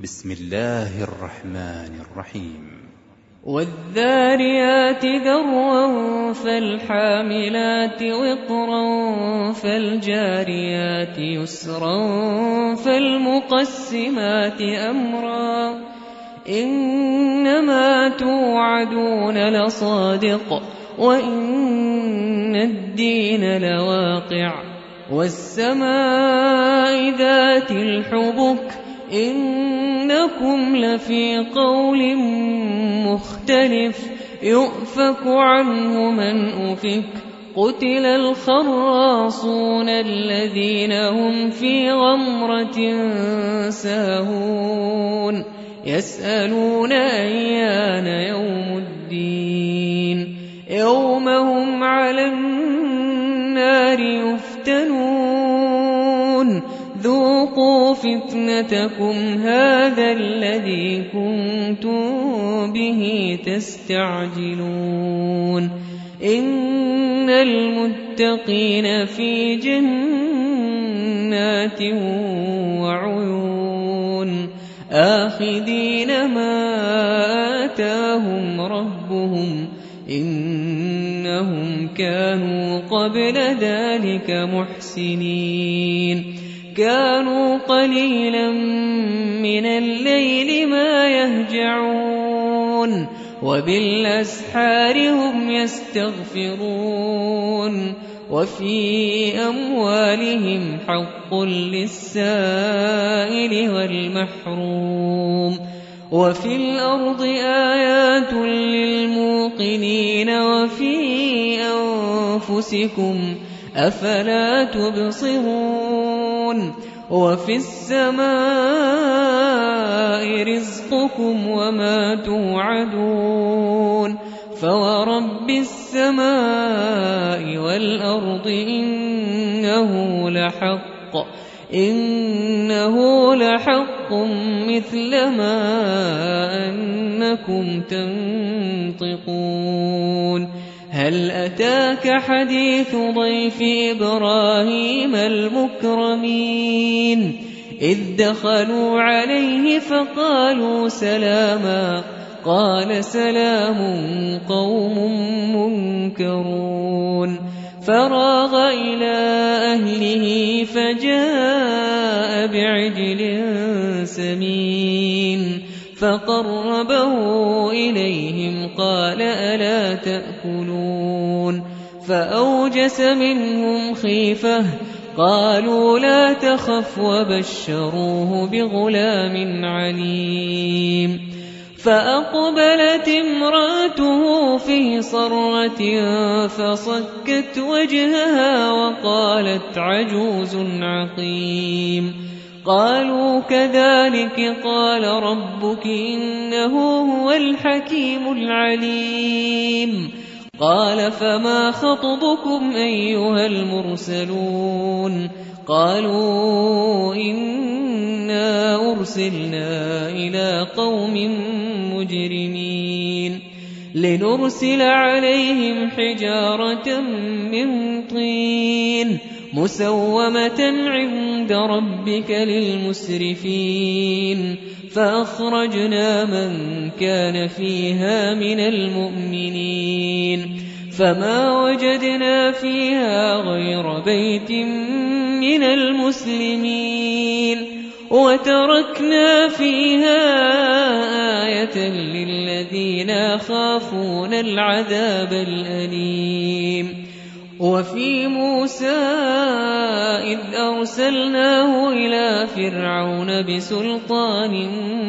بسم الله الرحمن الرحيم والذاريات ذروا فالحاملات وقرا فالجاريات يسرا فالمقسمات أمرا إنما توعدون لصادق وإن الدين لواقع والسماء ذات الحبك إنكم لفي قول مختلف يؤفك عنه من أفك قتل الخراصون الذين هم في غمرة ساهون يسألون أيان يوم الدين يوم هم على النار يفتنون ذوقوا فتنتكم هذا الذي كنتم به تستعجلون إن المتقين في جنات وعيون آخذين ما آتاهم ربهم إنهم كانوا قبل ذلك محسنين كانوا قليلا من الليل ما يهجعون وبالأسحار هم يستغفرون وفي أموالهم حق للسائل والمحروم وفي الأرض آيات للموقنين وفي أنفسكم أفلا تبصرون وفي السماء رزقكم وما توعدون فورب السماء والأرض إنه لحق مثل ما أنكم تنطقون هل أتاك حديث ضيف إبراهيم المكرمين إذ دخلوا عليه فقالوا سلاما قال سلام قوم منكرون فراغ إلى أهله فجاء بعجل سمين فقربه إليهم قال ألا تأكلون فأوجس منهم خيفة قالوا لا تخف وبشروه بغلام عليم فأقبلت امرأته في صرة فصكت وجهها وقالت عجوز عقيم قالوا كذلك قال ربك إنه هو الحكيم العليم قال فما خطبكم أيها المرسلون قالوا إنا أرسلنا إلى قوم مجرمين لنرسل عليهم حجارة من طين مسومة عند ربك للمسرفين فأخرجنا من كان فيها من المؤمنين فما وجدنا فيها غير بيت من المسلمين وتركنا فيها آية للذين يخافون العذاب الأليم وفي موسى إذ أرسلناه إلى فرعون بسلطان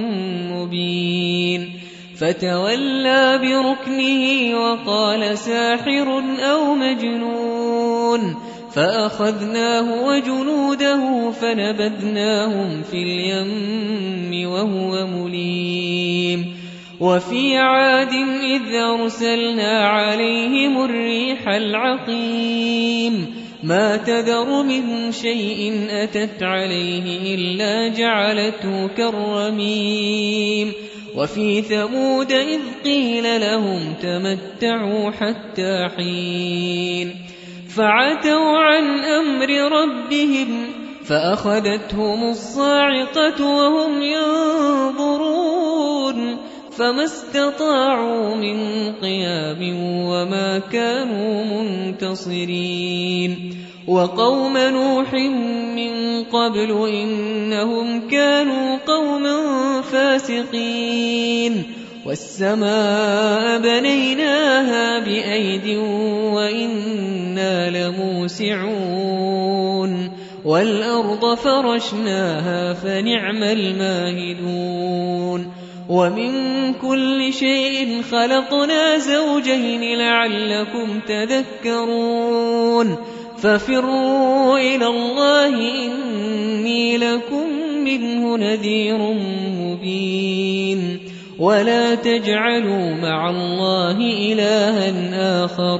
مبين فتولى بركنه وقال ساحر أو مجنون فأخذناه وجنوده فنبذناهم في اليم وهو مليم وفي عاد إذ أرسلنا عليهم الريح العقيم ما تذر من شيء أتت عليه إلا جعلته كالرميم وفي ثمود إذ قيل لهم تمتعوا حتى حين فعتوا عن أمر ربهم فأخذتهم الصاعقة وهم ينظرون فما استطاعوا من قيام وما كانوا منتصرين وقوم نوح من قبل إنهم كانوا قوما فاسقين والسماء بنيناها بأيد وإنا لموسعون والأرض فرشناها فنعم الماهدون ومن كل شيء خلقنا زوجين لعلكم تذكرون ففروا إلى الله إني لكم منه نذير مبين ولا تجعلوا مع الله إلها آخر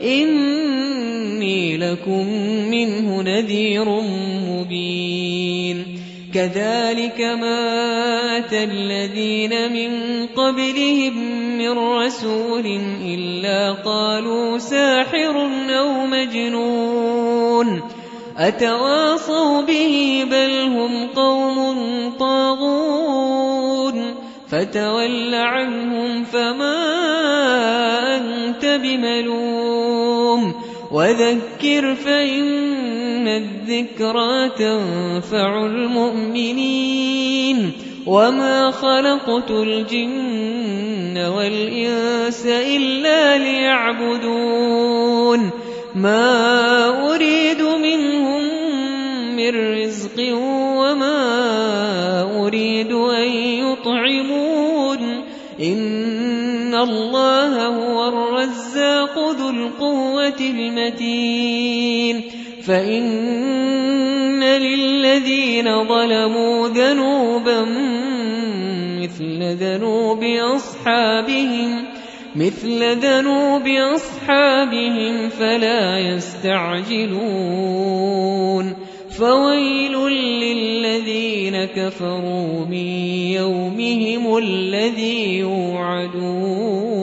إني لكم منه نذير مبين كذلك ما أتى الذين من قبلهم من رسول إلا قالوا ساحر أو مجنون أتواصوا به بل هم قوم طاغون فتول عنهم فما أنت بملوم وذكر فإن الذكرى تنفع المؤمنين وما خلقت الجن والإنس إلا ليعبدون ما أريد منهم من رزق وما أريد أن يطعمون إن الله هو الرزاق ذو القوة المتين فإن للذين ظلموا ذنوبا مثل ذنوب أصحابهم فلا يستعجلون فويل للذين كفروا من يومهم الذي يوعدون